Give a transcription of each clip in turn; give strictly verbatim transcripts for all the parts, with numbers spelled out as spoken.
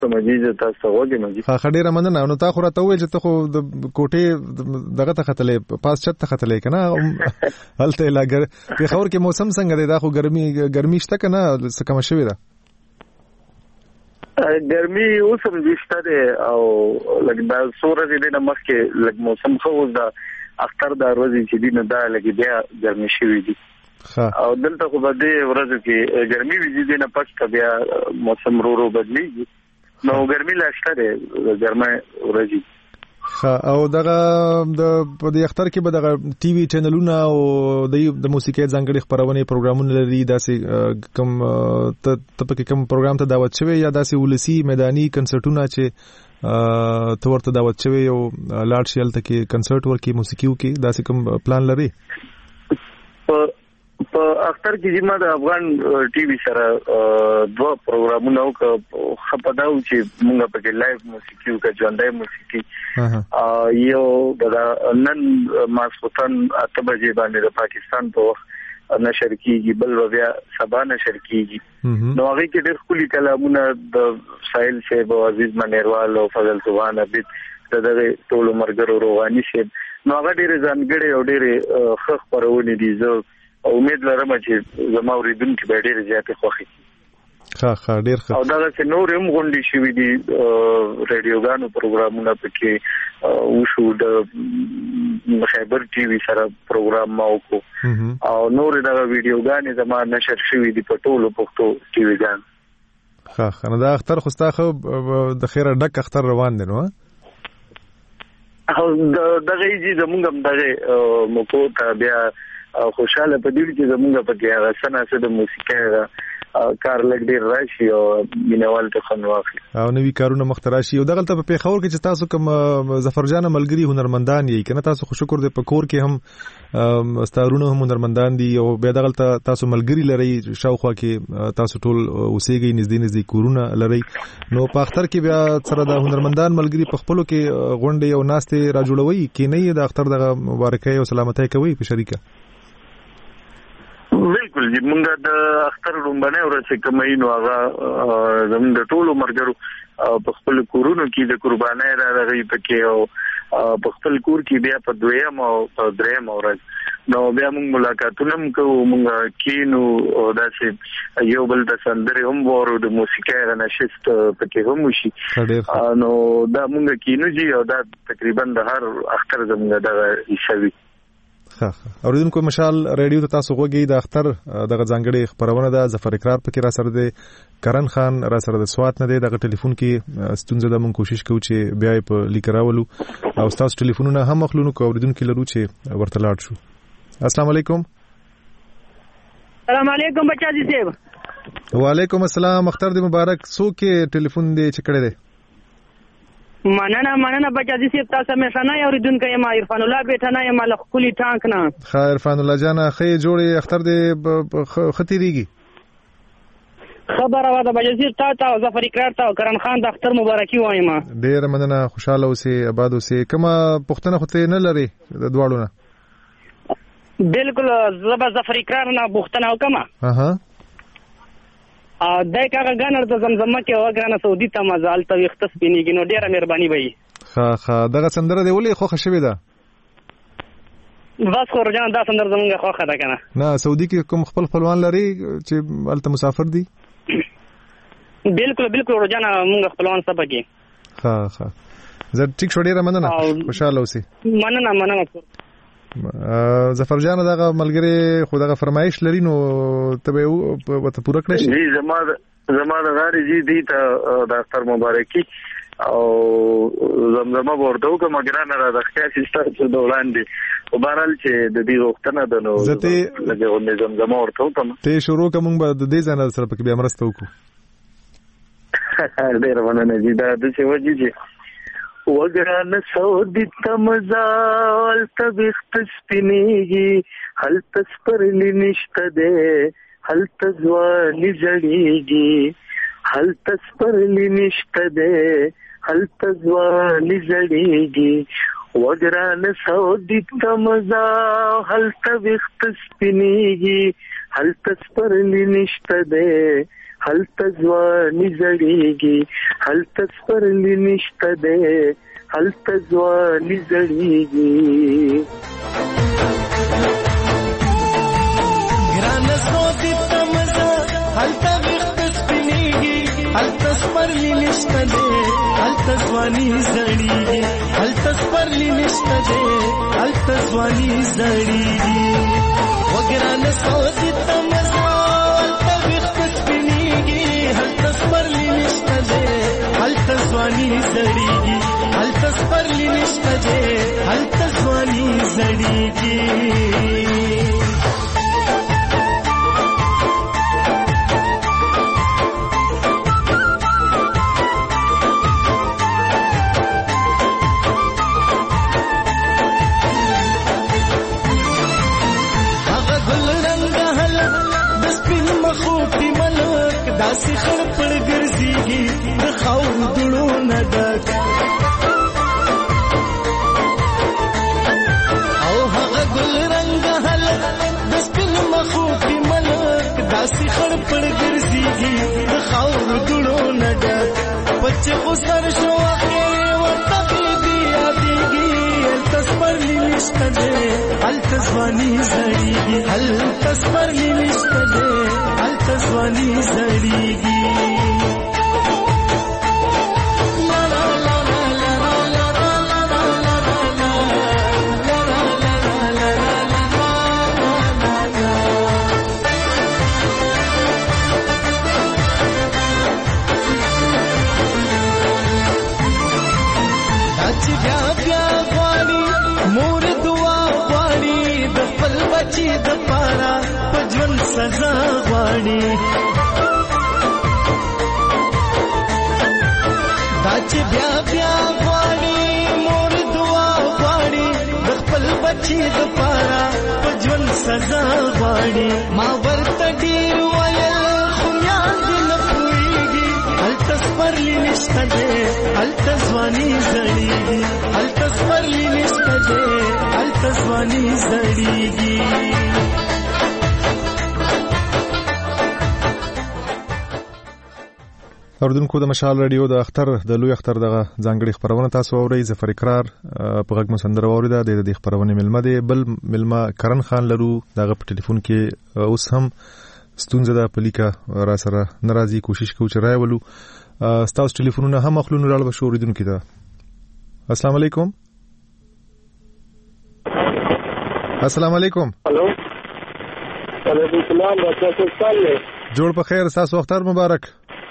مجید تاسو وګورئ مجید. ها خډيره مننه. نو تا خو راته وویل چې ته خو د کوټې دغه ته ختلې پاس چت ته ختلې کنه هلته لاګر په خور کې موسم څنګه دی؟ دا خو ګرمي ګرمي شته کنه څه کم شوی ده؟ ګرمي اوس هم دشته ده او لکه دا سورج دې نه مخکې لکه موسم خو دا اختر دا ورځې چې دینه دا لکه بیا ګرمي شوی دي او دلته خو به دې ورځ کې ګرمي وي دي نه پښ بیا موسم رو رو بدلیږي نو ګرمي لاشته ده ګرمه ورځي. او دغه د په دې اختر کې به دغه ټي وي چینلونه او د موسیقي ځانګړي خبرونه پروګرامونه لري داسې کوم ته په کوم پروګرام ته دعوت شوی یا داسې ولسی میداني کنسرټونه چې ته ورته دعوت شوی او لاړ شي هلته کې کنسرټ ورکي موسیقي وکي داسې کوم پلان لري؟ په اختر کې چې ما د افغان ټي وي سره دوه پروګرامونه وکړ خپداو چې موږ په کې لایو موسیقي او ژوندۍ موسیقي یو د نن ماسوتن اته بجې باندې د پاکستان په وخت نشر کیږي بل بیا سبا نشر کیږي نو هغه کې ډېر خولي کلامونه د ساحل صاحب او عزیز منیروال او فضل سبحان عبد دغه ټول مرګرو روحاني صاحب نو هغه ډېر ځانګړي او ډېر خخ پرونی دي زه امید لرم چې زما اوریدونکو به ډېر زیات خوښي ښه ښه ډېر ښه او دا چې نور هم غونډې شوې دي رادیوګانو پروګرامونه پکې وشو د خیبر ټي وي سره پروګرام ما وکړو او نور دا ویډیوګانې زما نشر شوې دي په ټولو پښتو ټي وي ګان. ښه ښه نو دا اختر خو ستا خو د خیره ډک اختر روان دی نو او دغه یې زمونږ هم دغه مکو ته بیا خوشاله په دې چې زمونږ په کې هغه سناسه د موسیقي کار لګ ډیر راشي او مینوال ته خنواخي او نوې کارونه مختراشي او دغه ته په پیښور کې چې تاسو کوم ظفرجان ملګری هنرمندان یې کنه تاسو خو شکر دې په کور کې هم ستارونه هم هنرمندان دي او بیا دغه تاسو ملګری لري شاوخوا کې تاسو ټول اوسېږئ نږدې نږدې کورونه لري نو په اختر کې بیا سره د هنرمندان ملګری په خپلو کې غونډې او ناستې را جوړوي کې نه د اختر دغه مبارکۍ او سلامتۍ کوي په شریکه؟ بالکل چې موږ د اختر رومبنه ورڅ کومې نو هغه زموږ د ټولو مرګرو په خپل کورونو کې د قربانۍ را راغی پکې او په خپل کور کې بیا په دویم او په دریم ورځ نو بیا موږ ملاقاتونه کوو موږ کینو او داسې یو بل د سندرې هم ورو د موسیقي غنښت پکې هم وشي نو دا موږ کینو جی او دا تقریبا د هر اختر زموږ دغه حصہ ښه اوریدونکو مشال ریډیو ته تاسو غوږی د اختر دغه ځانګړي خبرونه ده ظفر اقرار پکې را سره دی کرن خان را سره د سوات نه دی دغه ټلیفون کې ستونزه ده مونږ کوشش کوو چې بیا په لیکراولو او تاسو ټلیفونونه هم مخلونو کو اوریدونکو لرو چې ورته لاړ شو. السلام علیکم. السلام علیکم بچا جی صاحب. وعلیکم السلام اختر دی مبارک. څوک ټلیفون دی چې کړی دی؟ مننه مننه بچا دې سي تاسو مې سنا اوریدونکو یم عرفان الله بیٹه نه یم ملک کلی ټانک نه. خیر عرفان الله جان خې جوړې اختر دې ختیریږي خبره واده بچا دې تا ته ظفر اقرار ته کرن خان د اختر مبارکي وایم. ډیر مننه خوشاله اوسې آباد اوسې. کومه پښتنه خو ته نه لري د دواړو نه؟ بالکل زبر ظفر اقرار نه پښتنه وکما. اها ا دای کاغه غنر د زمزمه کې وګرانه سعودي ته مزال ته وخت سپینیږي نو ډیره مهرباني وي. ها ها دغه سندره دی ولې خو خوشوي ده؟ بس خو رجان دا سندره زمونږه خوخه ده کنه. نه سعودي کې کوم خپل خپلوان لري چې الته مسافر دي؟ بالکل بالکل رجان موږ خپلوان سبا کې. ها ها زه ټیک شو ډیره مننه خوشاله اوسئ. مننه مننه. ظفر جان دغه ملګری خو دغه فرمایش لري نو ته به وته پوره کړی شي. جی زما زما د غاری جی دی ته د اختر مبارکي او زمزمه ورته کوم ګرانه را د خیاسي ستاسو د وړاندې او بهرحال چې د دې وختونه د نو زه زمزمه ورته کوم ته شروع کوم به د دې ځنه سره پکې بیا مرسته وکړو. ډیر مننه جی دا د څه وجه جی وګران سعودي تمزال تبخت سپینیږي هل تسپرلی نشته ده هل تزوالی جړیږي هل تسپرلی نشته ده هل تزوالی جړیږي وګران سعودي تمزال هل تبخت سپینیږي هل تسپرلی نشته ده هلته ځواني زړیږي هلته سپرلی نشته دی هلته ځواني زړیږي ګرانه سودی تمزه هلته وخت سپینیږي هلته سپرلی نشته دی هلته ځواني زړیږي هلته سپرلی نشته دی هلته ځواني زړیږي وګرانه سودی تمزه هلته وخت سپینیږي هلته سپرلی نشته دی هلته ځواني زړیږي هلته سپرلی نشته دی هلته ځواني زړیږي داسې خړ پړ ګرځيږي د خاور دړو نه ډک او هغه ګل رنگ هلک د سپین مخو کې ملک داسې خړ پړ ګرځيږي د خاور دړو نه ډک پچ خو سر شو کې ورته دې یادېږي التسپرلی نشته دې التسوانی زړیږي التسپرلی نشته دې التسوانی زړیږي د پارا پجون سزا غواړي دا چې بیا بیا غواړي مور دعا غواړي د خپل بچي د پارا پجون سزا غواړي ما ورته ډیر ویل خو یاد نه پوهیږي هلته سپرلی نشته دی هلته ځواني زړیږي هلته سپرلی نشته دی هلته ځواني زړیږي اوردونکو د مشال رادیو د اختر د لوی اختر دغه ځانګړي خبرونه تاسو اورئ ظفر اقرار په غږ مسندره اوریده د دې خبرونه ملمه دی بل ملمه کرن خان لرو دغه په ټلیفون کې اوس هم ستونزه ده پلیکا را سره ناراضي کوشش کوو چې راولو تاسو ټلیفونونه هم خپلونو راړ بشو اوریدونکو ته السلام علیکم السلام علیکم هلو وعلیکم السلام تاسو څنګه جوړ په خیر تاسو اختر مبارک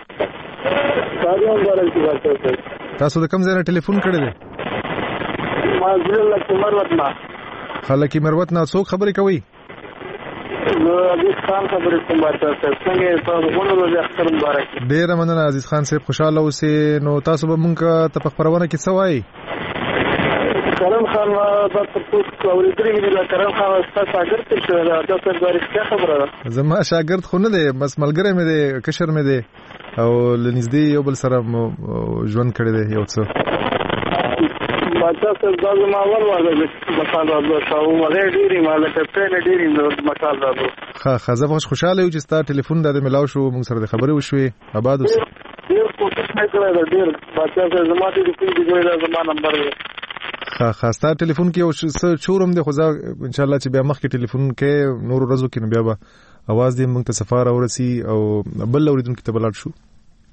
تاسو د کوم ځای نه ټلیفون کړی دی ما زله کمروت نه خلک مروت نه څوک خبرې کوي نو عزیز خان خبرې کوم تاسو څنګه تاسو غوړو د اختر مبارک ډیر مننه عزیز خان صاحب خوشاله اوسئ نو تاسو به مونږ ته په خبرونه کې څه وایي کرم خان ما د تاسو اوریدلې دي کرم خان تاسو شاګرد څه دا تاسو د ورښت خبره ده زما شاګرد خو نه دی بس ملګری مې دی کشر مې دی او لنږدې یو بل سره ژوند کړی دی یو څه ما تاسو دا ما ول ورته مقاله ده او هغه ډیری مال ته په ډیری مقاله ده ها خزه خوشاله یو چې ستا ټلیفون د ملاو شو موږ سره د خبرې وشوي آباد اوسه ډیر کوشش نه کړی دا ډیر ما تاسو زما د ټلیفون دی ګویا زما نمبر دی ها خاصه ټلیفون کې او چورم دی خو ځا ان شاء الله چې بیا مخ کې ټلیفون کې نور ورځو کې بیا به आवाज دې موږ ته سفار اورسي او بل اوریدونکو ته بلاد شو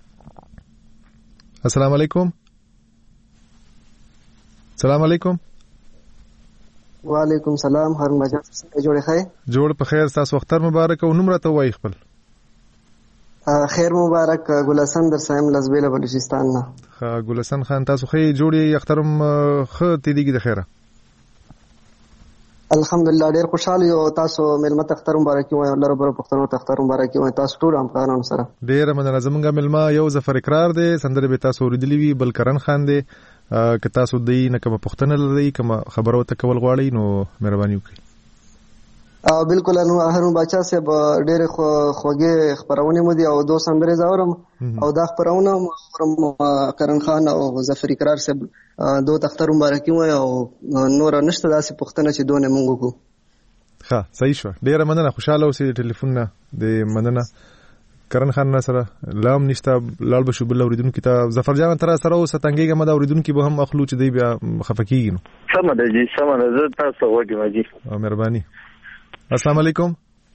السلام علیکم السلام علیکم وعلیکم سلام هارون بچا څنګه جوړه خای جوړ په خیر تاسو اختر مبارک او نمبر ته وای خپل خیر مبارک ګلسن در سایم لزبیل بلوچستان نه ها ګلسن خان تاسو خې جوړي اخترم خه تیدیږي د خیره الحمدلله ډیر خوشاله یو تاسو ملمت اختر مبارک وای الله رب پښتنو ته اختر مبارک وای تاسو ټول هم قانون سره ډیر مننه زمونږه ملما یو ظفر اقرار دی سندره به تاسو اوریدلی وی بل کرن خان دی که تاسو دې نه کوم پښتنه لري کوم خبرو ته کول غواړئ نو مهرباني وکړئ بالکل نو هارون بچا صاحب ډېر خوږه خبرونه مو دي او دوه سندره زاورم او دا خبرونه کرن خان او ظفر اقرار صاحب دوه اختر مبارک وای او نور نشته داسې پښتنه چې دونه مونږ کو ها صحیح شو ډېر مننه خوشاله اوسئ ټلیفون نه د مننه کرن خان سره لام نشته لال بشو بل اوریدونکو ته ظفر جان تر سره اوس تنګيګه مده اوریدونکو به هم اخلو چې دی بیا خفقېږي نو سم ده جی سم ده زه تاسو وګورم جی مهرباني السلام علیکم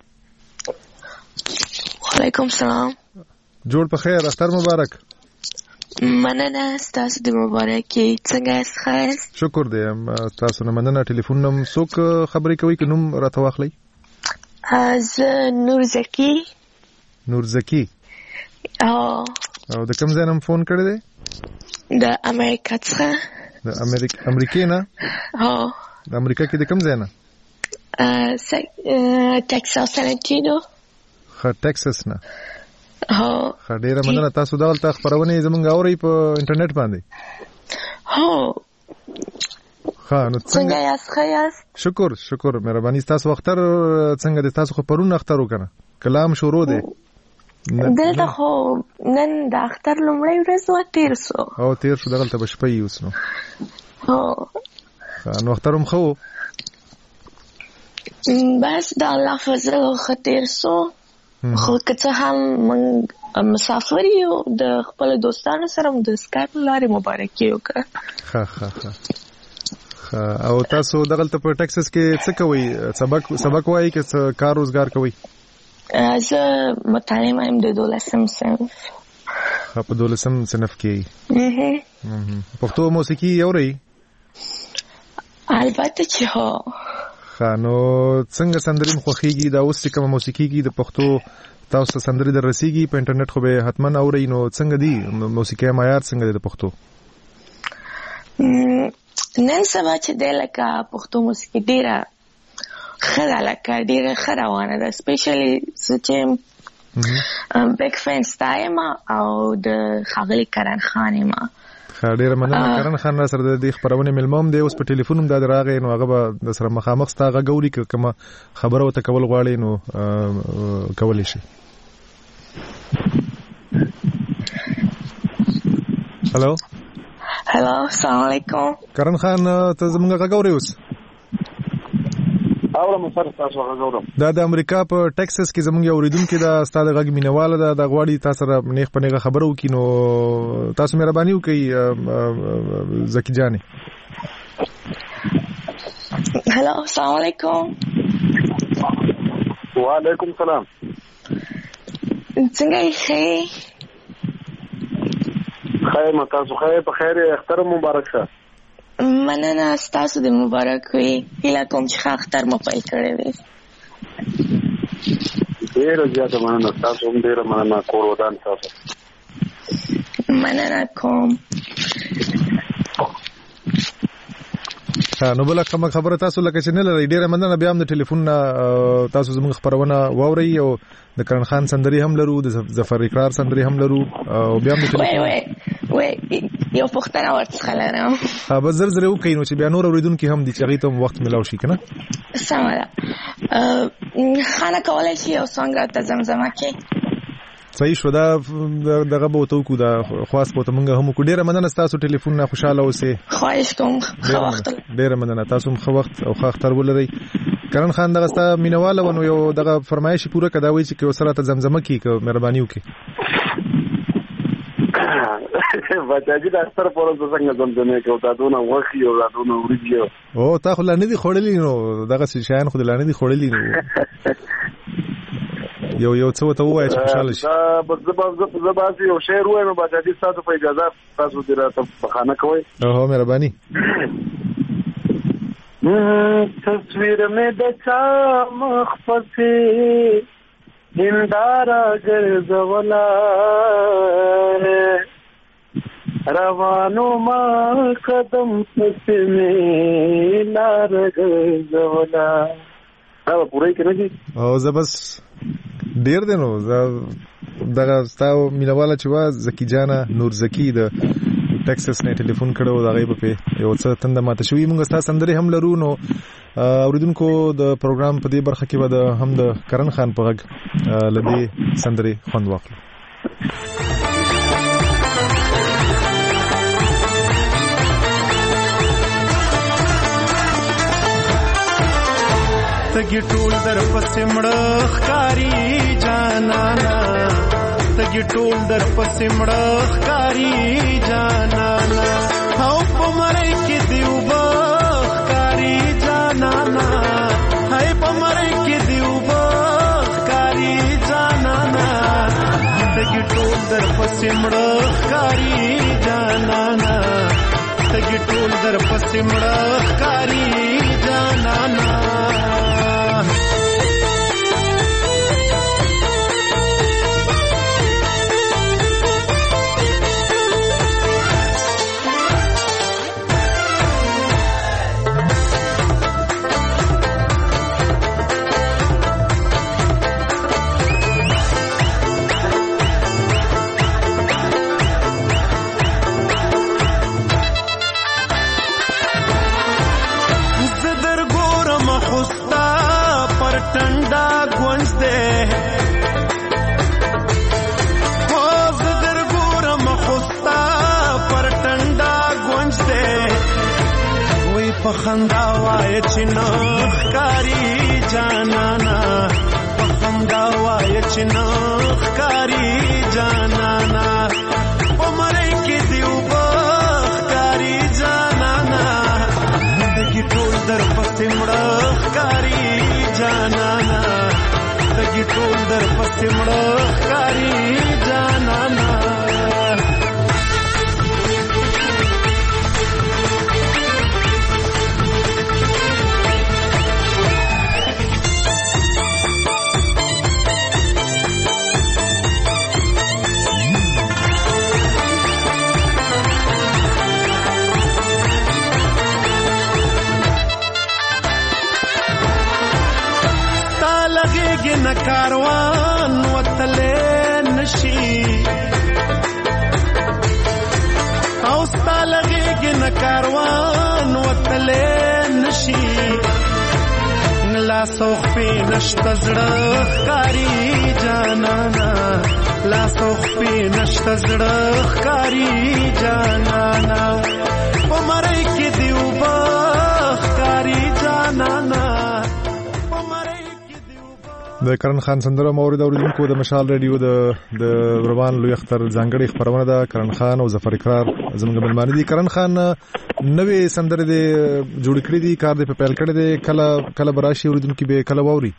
وعلیکم السلام جوړ په خیر اختر مبارک مننه تاسو د مبارکي څنګه یاست شکر دی تاسو نه مننه ټلیفون نم څوک خبرې کوي که نوم راته واخلئ از نور زکی نور زکی او او د کوم ځای نه فون کړی دی د امریکا څخه د امریکا امریکا نه هو د امریکا کې د کوم ځای نه ا ټکساس سانټینو خا ټکساس نه هو خډيره مننه تاسو دغلت خبرونه زمونږ اوري په انټرنیټ باندې هو ها نو څنګه یاست خیاست شکر شکر مهرباني تاسو اختر څنګه د تاسو خبرونه اختر وکنه کلام شروع دی دلته خو نن د اختر لومړی ورځ و تیر سو او تیر شو دغلت بشپي اوس نو هو نو اخترم خو بس د الله فضل خطر سو خو که څه هم من مسافر یو د خپل دوستانو سره د سکایپ لارې مبارکي وکړه ها ها ها او تاسو دغلت په ټکساس کې څه کوئ سبق سبق وایي که کار روزګار کوئ زه متعلمه یم د دولسم صنف په دولسم صنف کې پښتو موسیقي اورئ البته چې هو نو څنګه سندرې خوخيږي دا اوس چې کوم موسیقي کې د پښتو تاسو سندرې در رسیږي په انټرنیټ خو به حتما اورئ نو څنګه دی موسیقي معیار څنګه دی د پښتو نن سبا چې د لکه پښتو موسیقي ډیره خره لکه ډیره خره روانه ده سپیشلی چې بیگ فین ستایم او د ښاغلي کرن خان یم ډیره مننه کرن خان سره د دې خبرونه ملموم دی اوس په ټلیفون هم دا راغی نو هغه به د سره مخامخ ستا غوړي کومه خبره وته کول غواړي نو کولای شي هالو هالو السلام علیکم کرن خان ته زمونږ غوړي اوس اورم سره تاسو غوړم دا د امریکا په ټکساس کې زمونږ یو اوریدونکو دا ستاسو غږ مینواله دا د غواړي تاسو سره نیخ په نیغه خبرو کې نو تاسو مهرباني وکړئ زکی جاني هالو السلام علیکم وعلیکم السلام څنګه یې خیر تاسو خیر په خیر اختر مبارک شه مننه ستاسو د مبارک وي هیله کوم چې اختر مو پیل کړی وي ډېره زیاته مننه تاسو هم ډېره مننه کور ودان تاسو مننه کوم نو بل کوم خبره تاسو لکه چې نه لري ډېره مننه بیا هم د ټلیفون تاسو زموږ خبرونه واورئ او د کرن خان سندري هم لرو د ظفر اقرار سندري هم لرو او بیا هم د ټلیفون وای یو پختنه ورڅخه لرم ها به زر زر وکړئ نو چې بیا نور اوریدونکو هم دي چې هغه ته وخت ملاو شي کنه سم ده خانه کولای شي او څنګه ته زمزمه کې صحیح شو دا دغه به وته کو دا خاص په تمنګ هم کو ډیره مننه تاسو ټلیفون نه خوشاله اوسئ خواهش کوم خو وخت ډیره مننه تاسو خو وخت او خو اختر ولرئ کرن خان دغه ستا مینواله ونو یو دغه فرمایش پوره کدا وی چې سره ته زمزمه کی که مهرباني وکړي بچاجي د اختر پر ورځ څنګه زمزمه کوي دا دونه وخی او دا دونه ورجیو او تا خو لانه دي خړلې نو دغه شیان خو لانه دي خړلې نو یو یو څه ته وای چې خوشاله شي دا بس زبازي یو شعر وای نو بچاجي تاسو په اجازه تاسو دې راته بخانه کوي او مهرباني تصویر میں دچا مخفصی هندارا گرزولا روانو ما قدم پس میں لار گرزولا دا پوره کې نه دي او زبس ډیر دی نو دغه ستاسو مینواله چې وا زکی جانا نور زکی د ټکساس نه ټلیفون کړو دا غیب په یو څه تند ماته شوې موږ ستاسو سندري هم لرو نو اوریدونکو د پروګرام په دې برخه کې به د هم د کرن خان په غږ لدی سندري خوند واخلو تګي ټول در پسې مړ ښکاری جانانا تګي ټول در پسې مړه ښکاري جانانا او په مړی کې دیو بخ ښکاري جانانا هاي په مړی کې دیو بخ ښکاري جانانا تګي ټول در پسې مړه ښکاري جانانا تګي ټول در پسې مړه ښکاري جانانا ټنډا ګونځ دې او زدر ګورم خوستا پر ټنډا ګونځ دې وې په خندا وای چې نخ کاری جانانا په خندا وای چې نخ کاری جانانا عمر کې دیو بخ کاری جانانا دګي ټول در پسې مړه کاری جانانا تګي ټول در پسې مړه ښکاري جانانا نه کاروان وتلې نشي او ستالګي نه کاروان وتلې نشي لا سوخ په نشته زړه ښکاري جانانا لا سوخ په نشته زړه ښکاري جانانا عمر کې دیو بخ ښکاري جانانا د کرن خان سندره مورد اوریدونکو د مشال رادیو د د روان لوی اختر ځانګړي خبرونه ده کرن خان او ظفر اقرار زموږ ملمانه دي کرن خان نوې سندره دي جوړ کړې دي کار دې په پیل کړی دی کله کله براشي اوریدونکو به کله ووري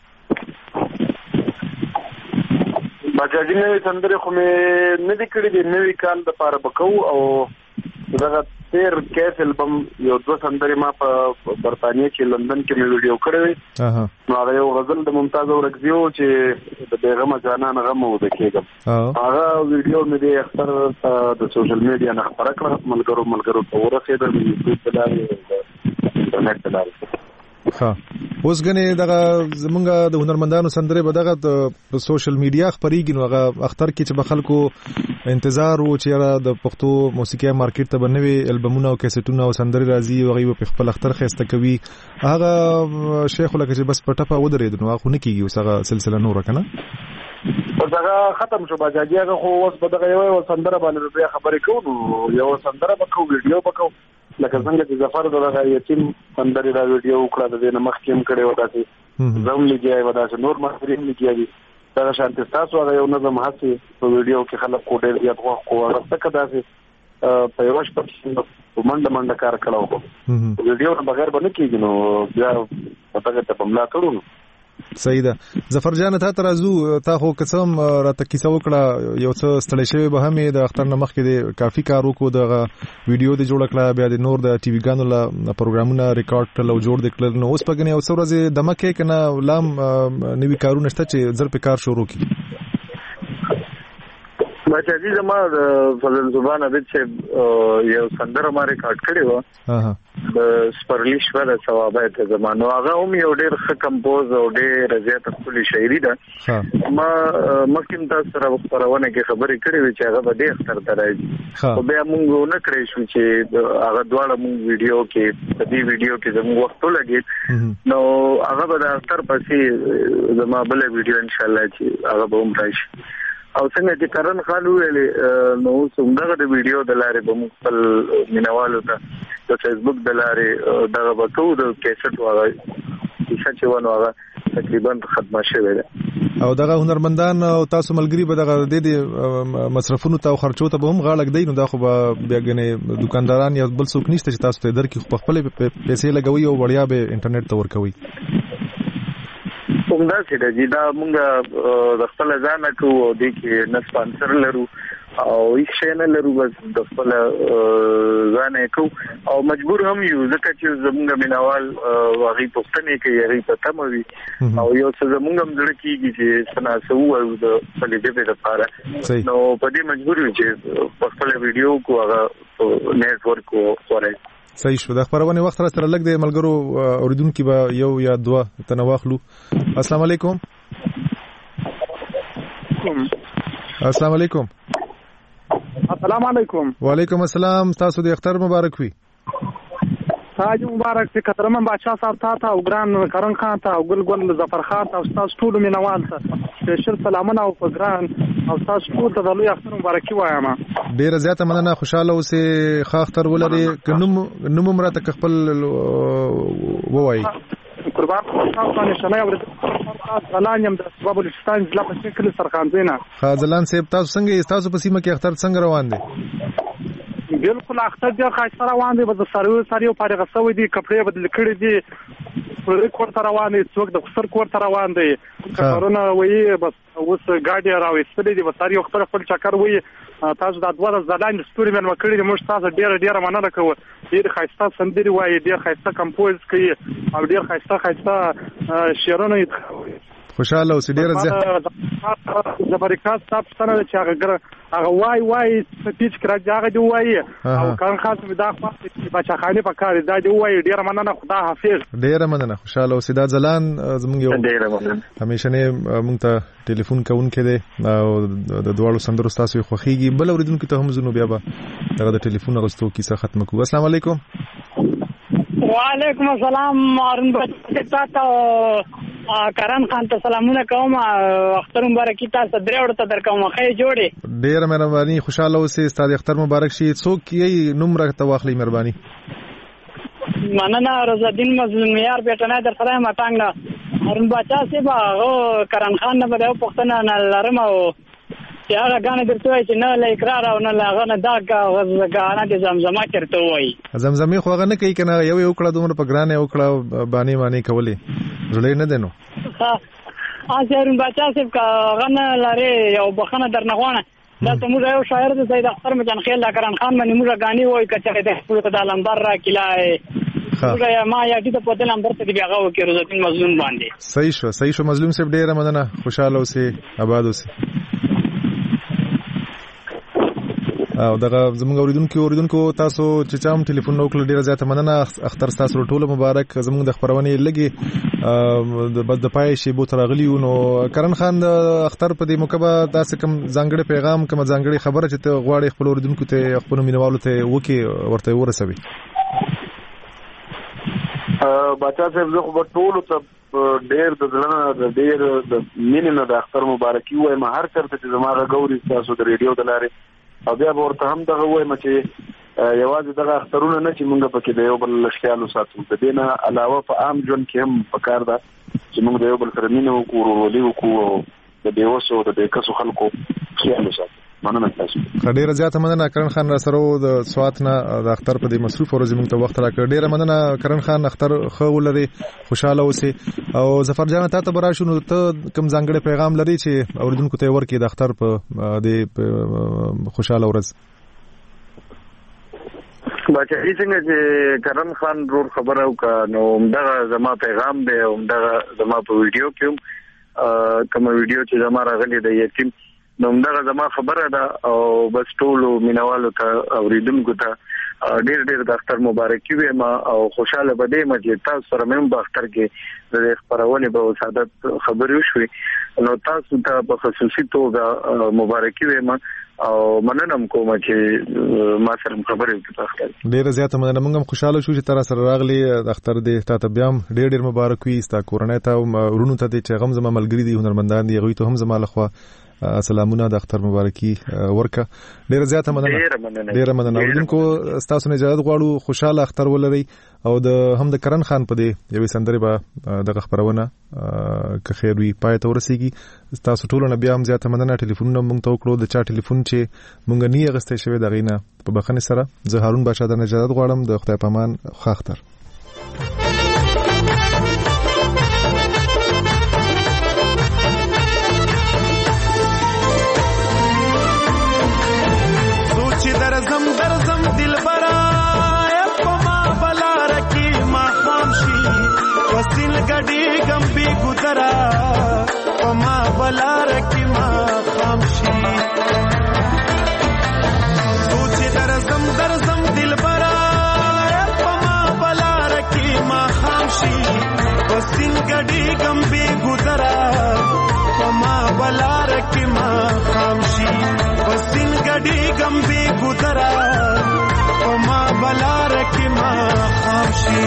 باجاجي نوې سندره خو مې نه دي کړې دي نوې کال د پاره بکو او دغه تیر کیس البم یو دوه سندرې ما په برتانیې کې لندن کې مې ویډیو کړې وې نو هغه یو غزل د ممتاز اورکزیو چې د بیغمه جانان غم و د کېږم هغه ویډیو مې د اختر د سوشل میډیا نه خبره کړه ملګرو ملګرو ته ورسېدل مې یوټیوب ته لارې انټرنیټ ته لارې ها اوس غني دغه زمونږ د هنرمندانو سندره به دغه په سوشل میډیا خبريږي نو هغه اختر کې چې به خلکو انتظار وو چې د پښتو موسیقي مارکیټ ته بنوي البمونه او کیسټونه او سندري راځي او غي په خپل اختر خسته کوي هغه شیخ لکه چې بس پټه په ودرېد نو هغه نه کیږي اوس هغه سلسله نور کنه او دا ختم شو باجاجي هغه خو اوس په دغه یو سندره باندې بیا خبرې کوو یو سندره به کوو ویډیو به کوو لکه څنګه چې ظفر دغه یتیم سندري را ویډیو وکړه د دې مخ کې کړي ودا چې زم لګي ودا چې نور مخري لګي دا شانت تاسو هغه یو نظم هڅه په ویډیو کې خلک کوډر یا خو خو ورته کدا چې په یو شپه په منډه منډه کار کړو ویډیو بغیر باندې کېږي نو بیا پتاګه ته پملا کړو صحیح ده ظفر جان ته ترازو تا خو قسم راته کیسه وکړه یو څه ستړی شوی به هم د اختر نمخ کې د کافي کار وکړو د ویډیو د جوړ کړه بیا د نور د ټي وي ګانو لا پروګرامونه ریکارډ کړل او جوړ کړل نو اوس په غني او څو ورځې دمکه کنه لام نوی کارونه شته چې زر په کار شروع کی بچا جی زما فضل زبان ابد چې یو سندره ما ریکارډ کړی و د سپرلیش ولا ثوابه ته زمانو هغه هم یو ډېر ښه کمپوز او ډېر زیات خپل شاعري ده ما مخکې تاسو سره خبرونه کې خبرې کړې وې چې هغه به ډېر اختر ته راځي او بیا موږ نه کړی شو چې هغه دواړه موږ ویډیو کې په دې ویډیو کې زموږ وخت لګي نو هغه به د اختر پسې زما بل ویډیو ان شاء الله چې هغه به هم راشي او څنګه چې کرن خان ویلې نو څنګه د ویډیو د لارې به خپل مینوالو ته د فیسبوک د لارې دغه وکړو د کیسټ وغه چې ونه هغه تقریبا ختمه شوې ده. او دغه هنرمندان او تاسو ملګری به دغه د دې مصرفونو ته او خرچو ته به هم غاړه ږدي، نو دا خو به بیا ګنې دکانداران یا بل څوک نشته چې تاسو ته درکې خو خپل پیسې لګوي او وړیا به انټرنیټ ته ورکوي. همدا چې دا چې دا موږ د خپل ځان کو او د کې نه سپانسر لرو او هیڅ شی نه لرو، بس د خپل ځان کو او مجبور هم یو ځکه چې زموږ مینوال واغې پښتنې کوي هغه په تموي او یو څه زموږ هم ځل کېږي چې سناسو او د فلیدې په لپاره نو په دې مجبور یو چې په خپل ویډیو کو هغه نیټورک کو وره. صحیح شو. د خبرونه وخت را سره لګ د ملګرو اوریدونکو به یو یا دوه تنواخلو. السلام علیکم. السلام علیکم. السلام علیکم. وعلیکم السلام. تاسو د اختر مبارک وي. تاج مبارک چې قدرمن بادشاہ صاحب تا ته او ګران کرن خان ته او ګل ګل ظفر خان ته او تاسو ټول مینوال ته سپیشل سلامونه او ګران او تاسو ټول ته د لوی اختر مبارکي وایم. ډیره زیاته مننه. خوشاله اوسې. ښه اختر ولري. نوم نوم مرته خپل ووایي. قربان تاسو باندې شنه او زلان يم د سبب الستان ځلا په شکل سرخان زینا. خازلان صاحب تاسو څنګه تاسو په سیمه کې اختر څنګه روان دي؟ بالکل اختر ډیر خاصه روان دي. بس ساروي ساروي فارغ شوی دي، کپڑے بدل کړي دي، په کور ته روان دي، څوک د خسر کور ته روان دي. کارونه وایي بس اوس ګاډي راوېستلې دي، بس ساروي خپل خپل چکر وایي. تاسو د دوه ځلان ستوري من وکړي دي، موږ تاسو ډیر ډیر مننه کوو. ډیر خاصه سندري وایي، ډیر خاصه کمپوز کوي او ډیر خاصه خاصه شعرونه کوي. خوشاله اوسې. ډیر زه زبرکات تاسو څنګه چې هغه هغه وای وای سپیچ کړه هغه دی وای او کان خاص مې دا خاصه بچا خاني په کار دا دی وای. ډیر مننه، خدا حافظ. ډیر مننه. خوشاله اوسې. دا ځلان زموږ یو ډیر مننه همیشه نه مونږ ته ټلیفون کوونکې دی او د دوړو سندرو تاسو خوخيږي. بل اوریدونکو ته هم زنو بیا به دغه د ټلیفون غوښتو کیسه ختم کوو. السلام علیکم. وعلیکم السلام. مارن بچا ته کرن خان ته سلامونه کوم. اختر مبارک تاسو درې ورته درکوم. خې جوړې. ډیر مهرباني. خوشاله اوسئ. ستاسو اختر مبارک شي. څوک یې نوم راته واخلي مهرباني. مننه. رضا الدین مظلوم یار بیٹنه در سره ماتانګ هرن بچا سی با کرن خان نه بده پښتنه نه لرم او چې هغه غانه درته وای چې نه ل اقرار او نه لاغه نه دا غانه د زمزمه چرته وای. زمزمه خو هغه نه کوي کنه. یو یو کړه دومره په ګرانه یو کړه باندې باندې کولې زړه نه دینو. ها اځرن بچا سی کا غنه لاره یو بخنه درنغونه دا ته موږ یو شاعر د سید اختر مجان خیل کرن خان باندې موږ غاني وای کچره د خپل د لمبر را کلای موږ ما یا دې په دې لمبر ته بیا غو کې روز الدین مظلوم باندې. صحیح شو. صحیح شو. مظلوم صاحب ډیره مننه. خوشاله اوسئ. آباد اوسئ. او دغه زموږ اوریدونکو اوریدونکو تاسو چې چام ټلیفون نو کړل ډیره زیاته مننه. اختر تاسو ټول مبارک. زموږ د خبرونه لګي د بد پای شی بو ترغلی نو کرن خان د اختر په دې موقع تاسو کوم ځانګړي پیغام کوم ځانګړي خبره چې ته غواړي خپل اوریدونکو ته خپل مینوالو ته وکي ورته ورسوي. بچا صاحب زه خو ټول ته ډیر د ځلنه ډیر د مینې نه د اختر مبارکي وایم هر چرته چې زموږ غوري تاسو د ریډیو د لارې او بیا ورته هم دغه وایم چې یوازې دغه اخترونه نه چې موږ پکې د یو بل خیال وساتو. د دې نه علاوه په عام ژوند کې هم پکار ده چې موږ د یو بل سره مینه وکړو، ورورولي وکړو او د بیوسو د بیکسو خلکو خیال وساتو. مننه تاسو. ډیره زیاته مننه. کرن خان را سره د سوات نه د اختر په دې مصروف ورځ موږ ته وخت راکړ. ډیره مننه کرن خان. اختر خو ولري. خوشاله اوسئ. او ظفر جان ته ته برا شنو ته کوم ځانګړي پیغام لري چې اوریدونکو ته ورکړي د اختر په دې خوشاله ورځ؟ بچا هیڅ څنګه چې کرن خان رور خبره وکړه نو دغه زما پیغام دی او دغه زما په ویډیو کې کوم ویډیو چې زما راغلی د یتیم نو دغه زما خبره ده او بس ټول مینوالو ته اوریدونکو ته ډیر ډیر د اختر مبارکي وایم او خوشاله بده مې تاسو سره مې په اختر کې د خبرونه به سعادت خبرې وشوي نو تاسو ته په خصوصي توګه مبارکي وایم او مننه کوم چې ما سره خبرې وکړه. ډیر زیاته مننه. موږ هم خوشاله شو چې تر سره راغلي د اختر دې تاسو بیا ډیر ډیر مبارک وي. تاسو کورنۍ ته ورونو ته چې غم زما ملګری دي هنرمندان دي غوي ته هم زما لخوا سلامونه د اختر مبارکي ورکه. ډیره زیاته مننه. ډیره مننه. اوریدونکو تاسو نه اجازه غواړو خوشاله اختر ولرئ او د هم د کرن خان په دې یوې سندرې به د خبرونه که خیر وي پای ته ورسیږي. تاسو ټول نه بیا هم زیاته مننه. ټلیفونونه مونږ ته وکړو د چا ټلیفون چې مونږ نه غستې شوی د غینه په بخښنې سره. زه هارون بادشاه د اجازه غواړم. د خدای پامان ښه اختر. درزم درزم دل برا پما بلا رکی ما خامشی وسیل گڈی گمبی گزرا پما بلا رکی ما خامشی سوچ درزم درزم دل برا پما بلا رکی ما خامشی وسیل گڈی گمبی گزرا پما بلا رکی ما خامشی وسیل گڈی گمبی گزرا پما بلا رکی ما خامشی.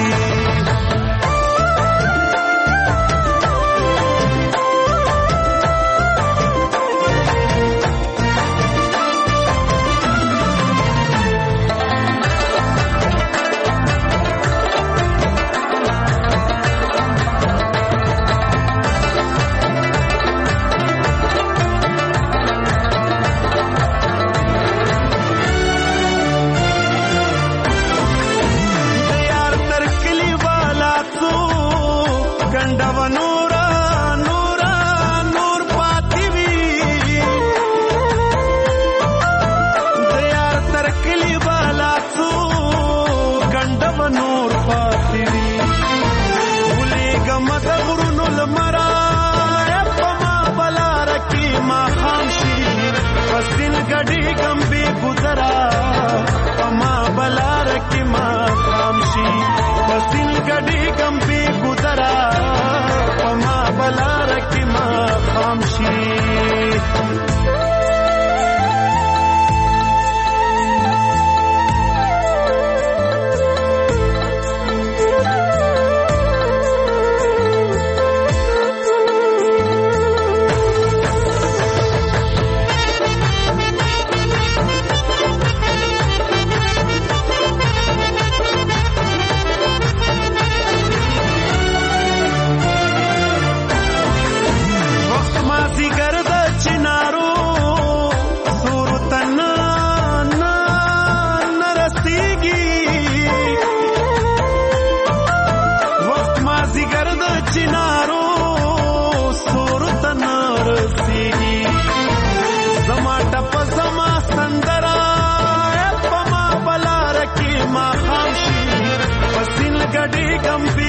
Come be